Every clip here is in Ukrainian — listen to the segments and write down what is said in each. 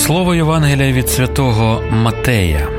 Слово Євангелія від святого Матея.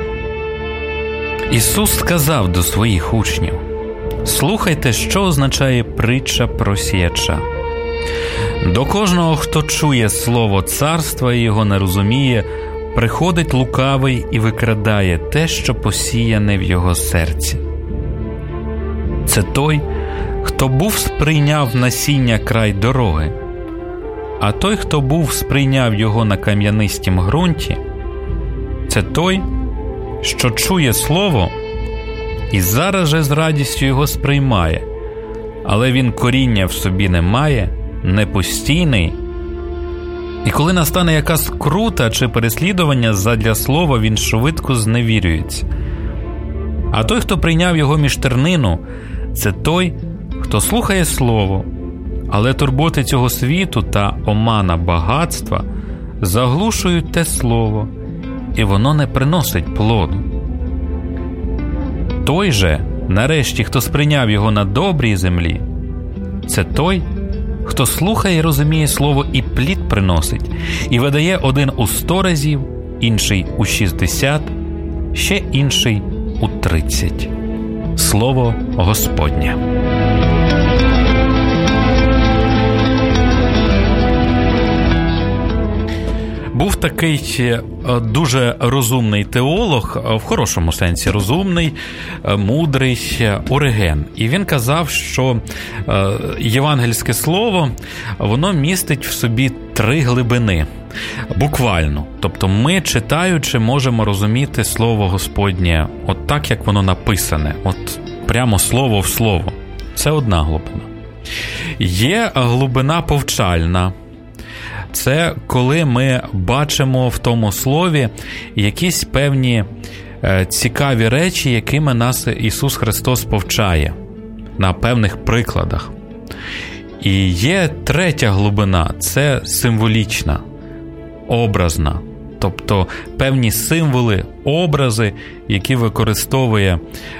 Ісус сказав до своїх учнів: «Слухайте, що означає притча про сіяча. До кожного, хто чує слово царства і його не розуміє, приходить лукавий і викрадає те, що посіяне в його серці. Це той, хто був сприйняв насіння край дороги, а той, хто був сприйняв його на кам'янистім ґрунті, це той, що чує слово і зараз же з радістю його сприймає, але він коріння в собі не має, не постійний, і коли настане якась скрута чи переслідування задля слова, він швидко зневірюється. А той, хто прийняв його між тернину, це той, хто слухає слово, але турботи цього світу та омана багатства заглушують те слово, і воно не приносить плоду. Той же, нарешті, хто сприйняв його на добрій землі, це той, хто слухає і розуміє слово і плід приносить, і видає один у 100 разів, інший у 60, ще інший у 30. Слово Господнє. Був такий дуже розумний теолог, в хорошому сенсі розумний, мудрий Ориген. І він казав, що євангельське слово, воно містить в собі 3 глибини. Буквально. Тобто ми, читаючи, можемо розуміти слово Господнє от так, як воно написане. От прямо слово в слово. Це одна глибина. Є глибина повчальна. Це коли ми бачимо в тому слові якісь певні цікаві речі, якими нас Ісус Христос повчає на певних прикладах. І є третя глибина – це символічна, образна. Тобто певні символи, образи, які використовує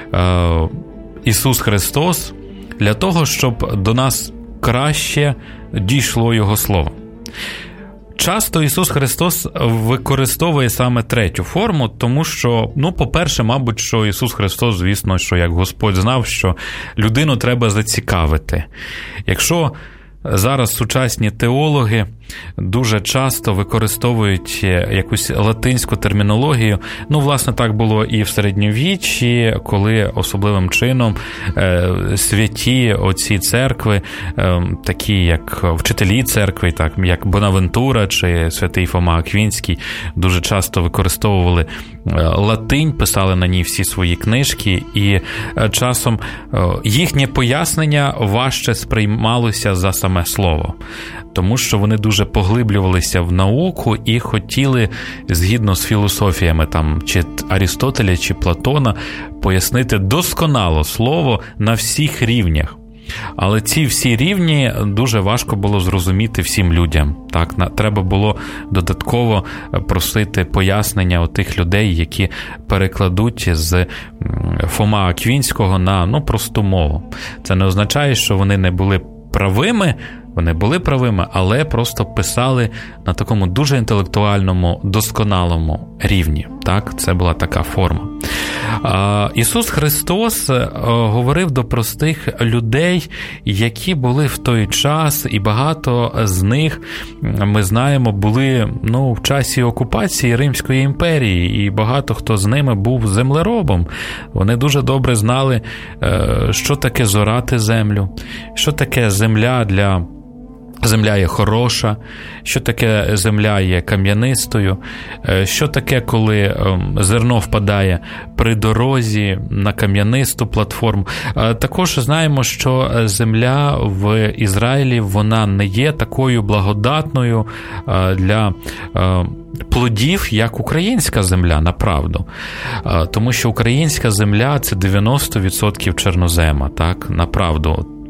Ісус Христос для того, щоб до нас краще дійшло Його Слово. Часто Ісус Христос використовує саме третю форму, тому що, по-перше, мабуть, що Ісус Христос, звісно, що як Господь знав, що людину треба зацікавити. Якщо зараз сучасні теологи дуже часто використовують якусь латинську термінологію. Власне, так було і в середньовіччі, коли особливим чином святі отці церкви, такі як вчителі церкви, так як Бонавентура чи святий Фома Аквінський, дуже часто використовували латинь, писали на ній всі свої книжки, і часом їхнє пояснення важче сприймалося за саме слово. Тому що вони дуже поглиблювалися в науку і хотіли, згідно з філософіями чи Арістотеля, чи Платона, пояснити досконало слово на всіх рівнях. Але ці всі рівні дуже важко було зрозуміти всім людям. Так, треба було додатково просити пояснення у тих людей, які перекладуть з Фома Аквінського на просту мову. Це не означає, що вони не були правими, вони були правими, але просто писали на такому дуже інтелектуальному, досконалому рівні. Так, це була така форма. Ісус Христос говорив до простих людей, які були в той час, і багато з них, ми знаємо, були в часі окупації Римської імперії, і багато хто з ними був землеробом. Вони дуже добре знали, що таке зорати землю, що таке земля є хороша, що таке земля є кам'янистою, що таке, коли зерно впадає при дорозі на кам'янисту платформу. Також знаємо, що земля в Ізраїлі, вона не є такою благодатною для плодів, як українська земля, направду. Тому що українська земля – це 90% чорнозема, так, направду.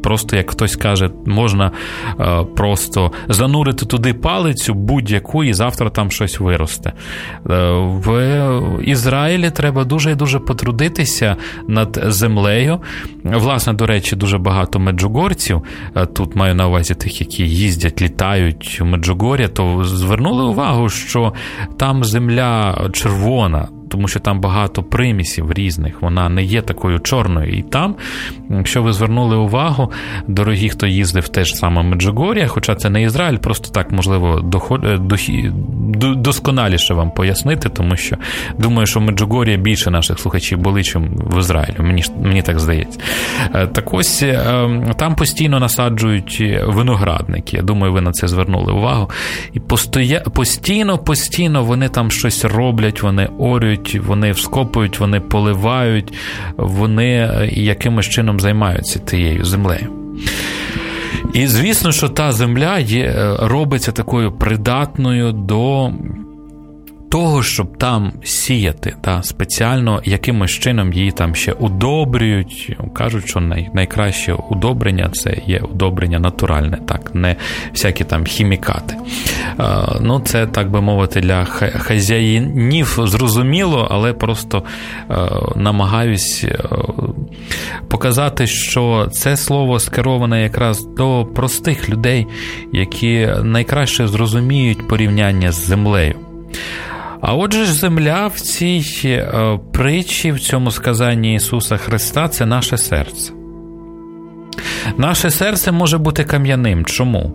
просто, як хтось каже, можна просто занурити туди палицю будь-яку, і завтра там щось виросте. В Ізраїлі треба дуже і дуже потрудитися над землею. Власне, до речі, дуже багато меджугорців, тут маю на увазі тих, які їздять, літають в Меджугор'я, то звернули увагу, що там земля червона, тому що там багато примісів різних, вона не є такою чорною. І там, якщо ви звернули увагу, дорогі, хто їздив теж саме Меджугор'я, хоча це не Ізраїль, просто так, можливо, досконаліше вам пояснити, тому що думаю, що в Меджугор'я більше наших слухачів були, ніж в Ізраїлі, мені так здається. Так ось, там постійно насаджують виноградники, я думаю, ви на це звернули увагу, і постійно вони там щось роблять, вони орюють, вони вскопують, вони поливають, вони якимось чином займаються тією землею. І, звісно, що та земля робиться такою придатною до того, щоб там сіяти, спеціально якимось чином її там ще удобрюють. Кажуть, що найкраще удобрення – це є удобрення натуральне, так, не всякі там хімікати. Ну, це, так би мовити, для хазяїнів зрозуміло, але просто намагаюсь показати, що це слово скероване якраз до простих людей, які найкраще зрозуміють порівняння з землею. А отже ж земля в цій притчі, в цьому сказанні Ісуса Христа – це наше серце. Наше серце може бути кам'яним. Чому?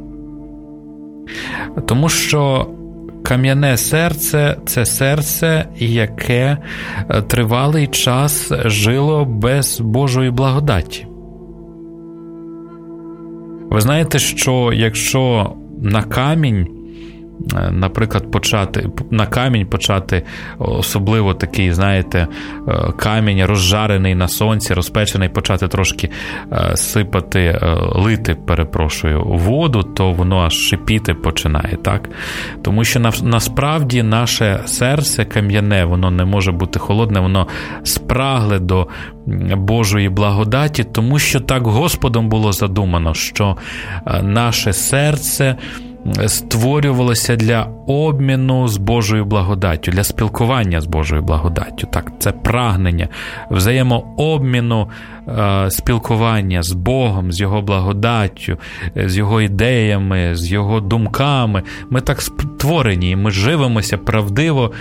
Тому що кам'яне серце – це серце, яке тривалий час жило без Божої благодаті. Ви знаєте, що якщо на камінь, наприклад, почати, особливо такий, знаєте, камінь розжарений на сонці, розпечений, почати трошки лити воду, то воно аж шипіти починає, так? Тому що насправді наше серце кам'яне, воно не може бути холодне, воно спрагле до Божої благодаті, тому що так Господом було задумано, що наше серце створювалося для обміну з Божою благодаттю, для спілкування з Божою благодаттю. Так, це прагнення взаємообміну, спілкування з Богом, з Його благодаттю, з Його ідеями, з Його думками. Ми так створені, ми живемося правдиво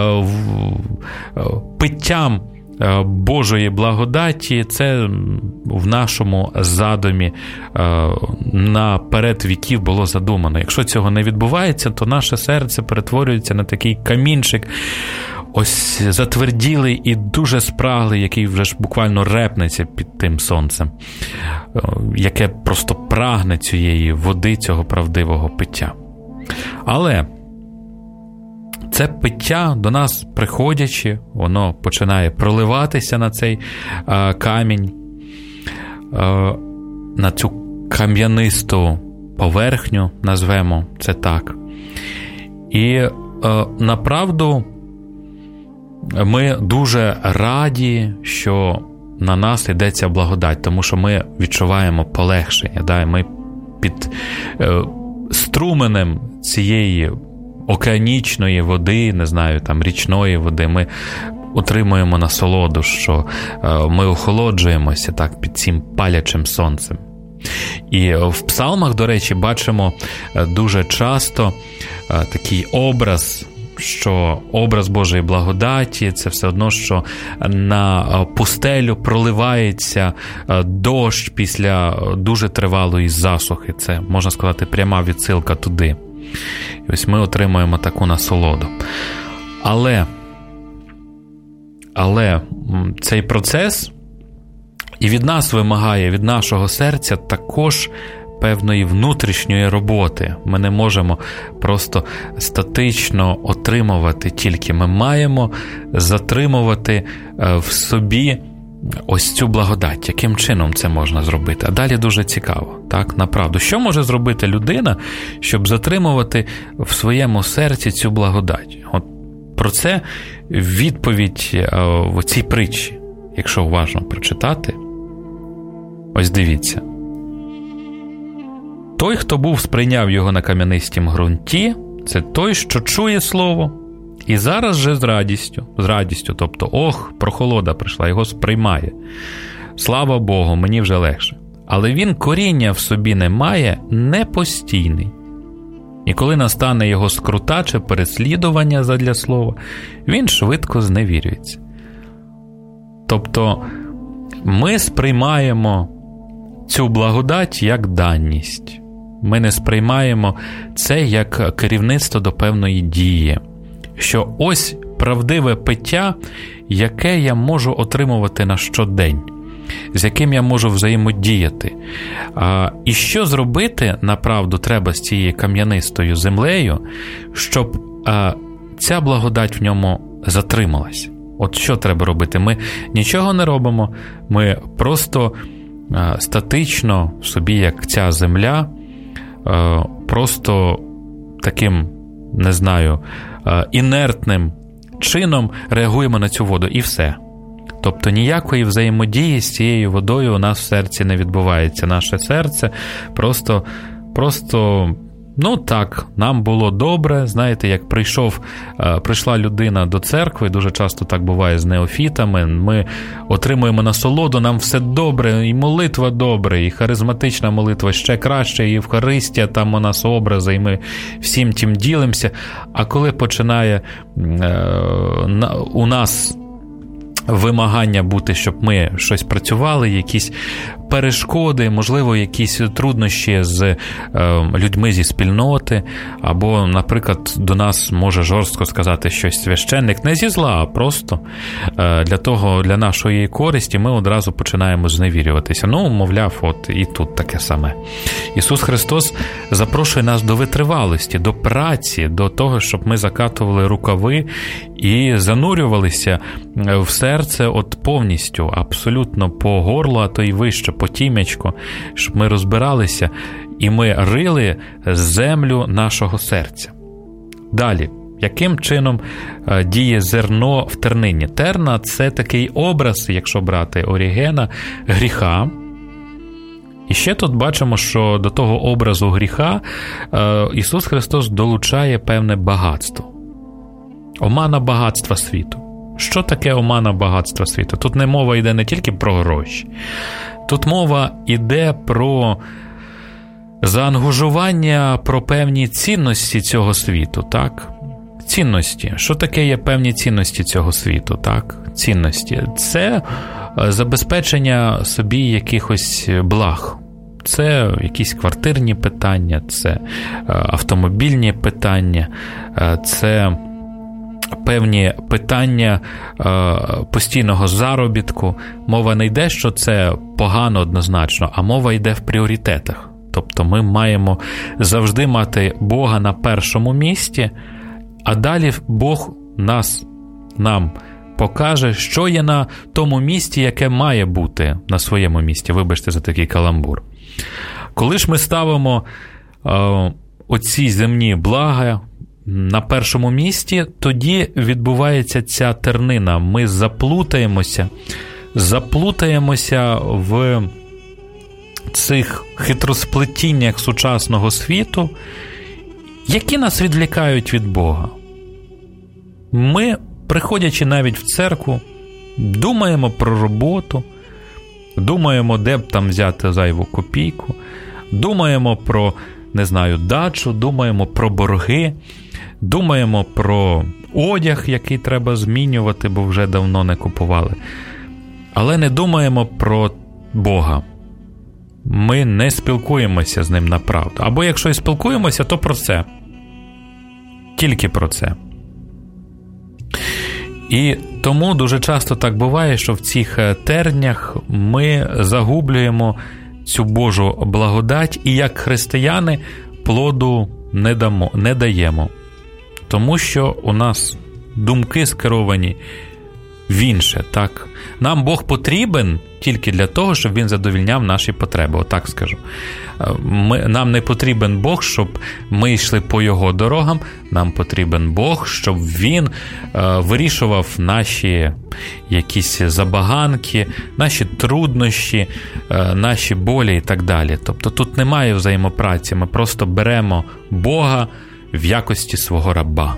питтям Божої благодаті. Це в нашому задумі наперед віків було задумано. Якщо цього не відбувається, то наше серце перетворюється на такий камінчик, ось затверділий і дуже спраглий, який вже ж буквально репнеться під тим сонцем, яке просто прагне цієї води, цього правдивого пиття. Але це пиття до нас приходячи, воно починає проливатися на цей камінь, на цю кам'янисту поверхню, назвемо це так. І направду ми дуже раді, що на нас йде ця благодать, тому що ми відчуваємо полегшення, ми під струменем цієї океанічної води, не знаю, там річної води, ми отримуємо насолоду, що ми охолоджуємося так під цим палячим сонцем. І в псалмах, до речі, бачимо дуже часто такий образ, що образ Божої благодаті – це все одно, що на пустелю проливається дощ після дуже тривалої засухи. Це, можна сказати, пряма відсилка туди. І ось ми отримуємо таку насолоду. Але цей процес і від нас вимагає, від нашого серця також певної внутрішньої роботи. Ми не можемо просто статично отримувати тільки. Ми маємо затримувати в собі ось цю благодать. Яким чином це можна зробити? А далі дуже цікаво, так, направду. Що може зробити людина, щоб затримувати в своєму серці цю благодать? От про це відповідь в цій притчі, якщо уважно прочитати. Ось дивіться. Той, хто був, сприйняв його на кам'янистім ґрунті, це той, що чує слово, і зараз же з радістю, тобто, прохолода прийшла, його сприймає. Слава Богу, мені вже легше. Але він коріння в собі не має, не постійний. І коли настане його скрута чи переслідування задля слова, він швидко зневірюється. Тобто, ми сприймаємо цю благодать як даність. Ми не сприймаємо це як керівництво до певної дії. Що ось правдиве пиття, яке я можу отримувати на щодень, з яким я можу взаємодіяти. І що зробити, направду, треба з цією кам'янистою землею, щоб ця благодать в ньому затрималась. От що треба робити? Ми нічого не робимо, ми просто статично собі, як ця земля, просто таким, не знаю, інертним чином реагуємо на цю воду, і все. Тобто ніякої взаємодії з цією водою у нас в серці не відбувається. Наше серце просто ну так, нам було добре. Знаєте, як прийшла людина до церкви, дуже часто так буває з неофітами, ми отримуємо насолоду, нам все добре, і молитва добре, і харизматична молитва ще краще, і Євхаристія, там у нас образи, і ми всім тим ділимося. А коли починає у нас вимагання бути, щоб ми щось працювали, якісь перешкоди, можливо, якісь труднощі з людьми зі спільноти, або, наприклад, до нас може жорстко сказати щось священник, не зі зла, а просто для нашої користі ми одразу починаємо зневірюватися. Ну, мовляв, от і тут таке саме. Ісус Христос запрошує нас до витривалості, до праці, до того, щоб ми закатували рукави і занурювалися в серце от повністю, абсолютно по горло, а то й вище, по тім'ячко, щоб ми розбиралися і ми рили землю нашого серця. Далі, яким чином діє зерно в тернині? Терна – це такий образ, якщо брати Орігена, гріха. І ще тут бачимо, що до того образу гріха Ісус Христос долучає певне багатство. Омана багатства світу. Що таке омана багатства світу? Тут не мова йде не тільки про гроші. Тут мова йде про заангажування, про певні цінності цього світу, так? Цінності. Що таке є певні цінності цього світу, так? Цінності. Це забезпечення собі якихось благ. Це якісь квартирні питання, це автомобільні питання, це певні питання постійного заробітку. Мова не йде, що це погано однозначно, а мова йде в пріоритетах. Тобто ми маємо завжди мати Бога на першому місці, а далі Бог нам покаже, що є на тому місці, яке має бути на своєму місці. Вибачте за такий каламбур. Коли ж ми ставимо оці земні блага на першому місці, тоді відбувається ця тернина. Ми заплутаємося в цих хитросплетіннях сучасного світу, які нас відвлікають від Бога. Ми, приходячи навіть в церкву, думаємо про роботу, думаємо, де б там взяти зайву копійку, думаємо про, не знаю, дачу, думаємо про борги, думаємо про одяг, який треба змінювати, бо вже давно не купували. Але не думаємо про Бога. Ми не спілкуємося з Ним направду. Або якщо і спілкуємося, то про це. Тільки про це. І тому дуже часто так буває, що в цих тернях ми загублюємо цю Божу благодать і як християни плоду не даємо. Тому що у нас думки скеровані в інше, так? Нам Бог потрібен тільки для того, щоб Він задовільняв наші потреби, отак скажу. Нам не потрібен Бог, щоб ми йшли по Його дорогам, нам потрібен Бог, щоб Він вирішував наші якісь забаганки, наші труднощі, наші болі і так далі. Тобто тут немає взаємопраці, ми просто беремо Бога в якості свого раба.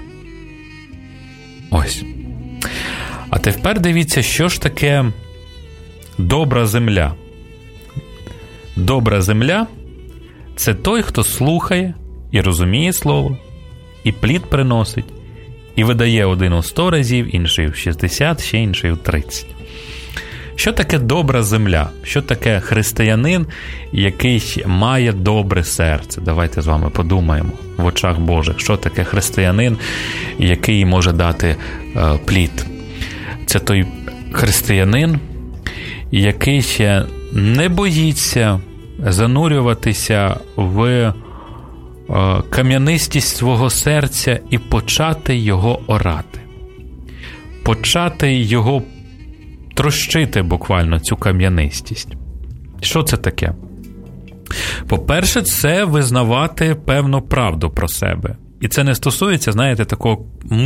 Ось. А тепер дивіться, що ж таке добра земля. Добра земля – це той, хто слухає і розуміє слово, і плід приносить, і видає один у 100 разів, інший у 60, ще інший у 30. Що таке добра земля? Що таке християнин, який має добре серце? Давайте з вами подумаємо в очах Божих. Що таке християнин, який може дати плід? Це той християнин, який не боїться занурюватися в кам'янистість свого серця і почати його орати. Почати його трощити буквально, цю кам'янистість. Що це таке? По-перше, це визнавати певну правду про себе. І це не стосується, знаєте, такого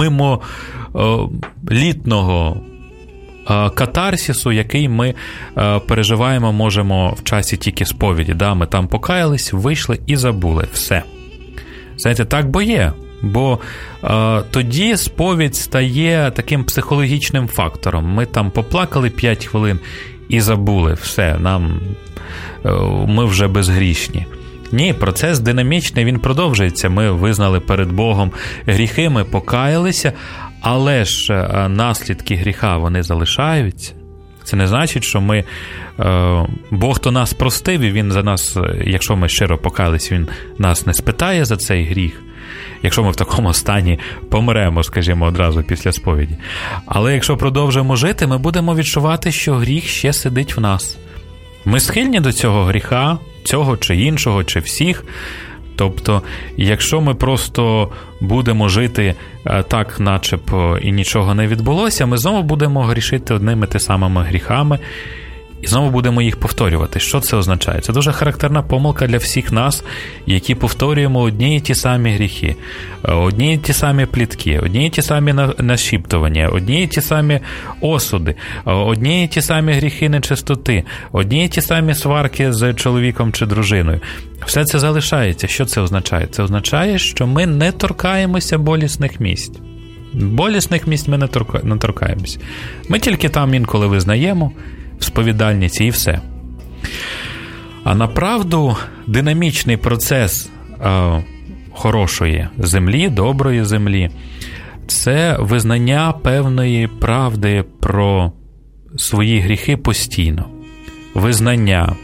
мимолітного катарсису, який ми переживаємо, можемо в часі тільки сповіді. Да? Ми там покаялись, вийшли і забули. Все. Знаєте, так бо є. Бо тоді сповідь стає таким психологічним фактором. Ми там поплакали 5 хвилин і забули. Все, ми вже безгрішні. Ні, процес динамічний, він продовжується. Ми визнали перед Богом гріхи, ми покаялися, але ж наслідки гріха, вони залишаються. Це не значить, що Бог то нас простив, і Він за нас, якщо ми щиро покаялись, Він нас не спитає за цей гріх. Якщо ми в такому стані помремо, скажімо, одразу після сповіді. Але якщо продовжимо жити, ми будемо відчувати, що гріх ще сидить в нас. Ми схильні до цього гріха, цього чи іншого, чи всіх. Тобто, якщо ми просто будемо жити так, начеб і нічого не відбулося, ми знову будемо грішити одними те самими гріхами і знову будемо їх повторювати. Що це означає? Це дуже характерна помилка для всіх нас, які повторюємо одні і ті самі гріхи, одні і ті самі плітки, одні і ті самі нашіптування, одні і ті самі осуди, одні і ті самі гріхи нечистоти, одні і ті самі сварки з чоловіком чи дружиною. Все це залишається. Що це означає? Це означає, що ми не торкаємося болісних місць. Болісних місць ми не торкаємося. Ми тільки там інколи визнаємо, в сповідальниці і все. А направду динамічний процес хорошої землі, доброї землі – це визнання певної правди про свої гріхи постійно. Визнання,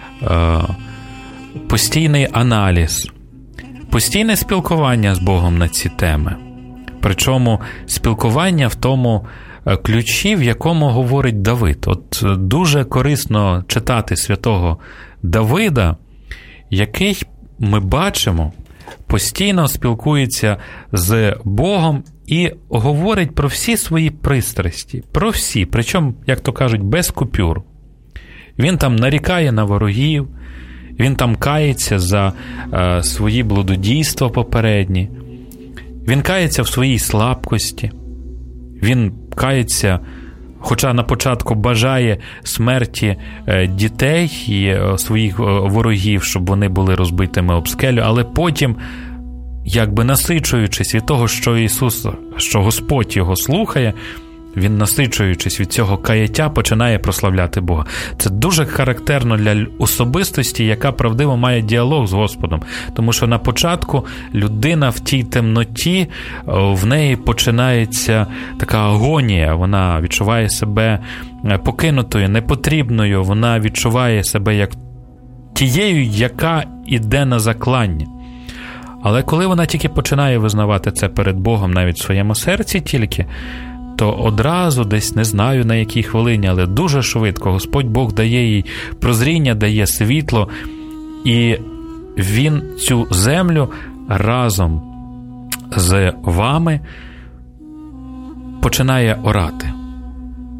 постійний аналіз, постійне спілкування з Богом на ці теми. Причому спілкування в тому ключі, в якому говорить Давид. От дуже корисно читати святого Давида, який, ми бачимо, постійно спілкується з Богом і говорить про всі свої пристрасті. Про всі, причому, як то кажуть, без купюр. Він там нарікає на ворогів, він там кається за свої блудодійства попередні, він кається в своїй слабкості, він кається, хоча на початку бажає смерті дітей і своїх ворогів, щоб вони були розбитими об скелю, але потім, якби насичуючись від того, що Ісус, що Господь його слухає, він, насичуючись від цього каяття, починає прославляти Бога. Це дуже характерно для особистості, яка правдиво має діалог з Господом. Тому що на початку людина в тій темноті, в неї починається така агонія. Вона відчуває себе покинутою, непотрібною. Вона відчуває себе як тією, яка іде на заклання. Але коли вона тільки починає визнавати це перед Богом, навіть в своєму серці тільки, то одразу десь, не знаю на якій хвилині, але дуже швидко Господь Бог дає їй прозріння, дає світло, і Він цю землю разом з вами починає орати.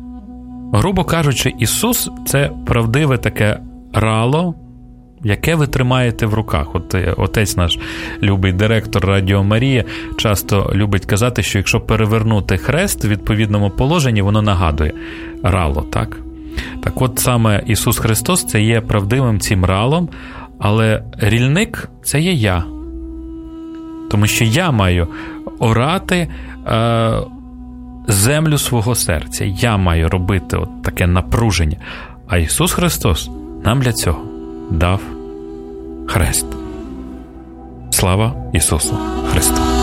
Грубо кажучи, Ісус – це правдиве таке рало, яке ви тримаєте в руках. От отець наш, любий директор Радіо Марія, часто любить казати, що якщо перевернути хрест в відповідному положенні, воно нагадує рало, так? Так от саме Ісус Христос – це є правдивим цим ралом, але рільник – це є я. Тому що я маю орати землю свого серця. Я маю робити от таке напруження. А Ісус Христос нам для цього дав хрест. Слава Ісусу Христу!